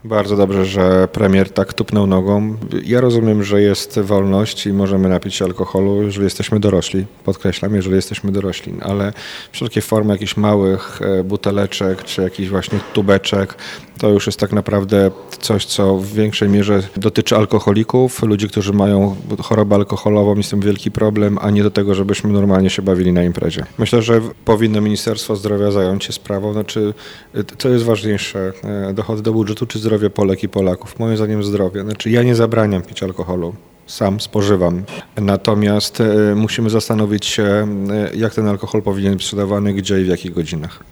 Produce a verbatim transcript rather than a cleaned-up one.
Bardzo dobrze, że premier tak tupnął nogą. Ja rozumiem, że jest wolność i możemy napić się alkoholu, jeżeli jesteśmy dorośli. Podkreślam, jeżeli jesteśmy dorośli, ale wszelkie formy jakichś małych buteleczek czy jakichś właśnie tubeczek, to już jest tak naprawdę coś, co w większej mierze dotyczy alkoholików, ludzi, którzy mają chorobę alkoholową, jest tym wielki problem, a nie do tego, żebyśmy normalnie się bawili na imprezie. Myślę, że powinno Ministerstwo Zdrowia zająć się sprawą, znaczy co jest ważniejsze, dochody do budżetu czy zdrowie Polek i Polaków? Moim zdaniem zdrowie. Znaczy ja nie zabraniam pić alkoholu. Sam spożywam. Natomiast musimy zastanowić się, jak ten alkohol powinien być sprzedawany, gdzie i w jakich godzinach.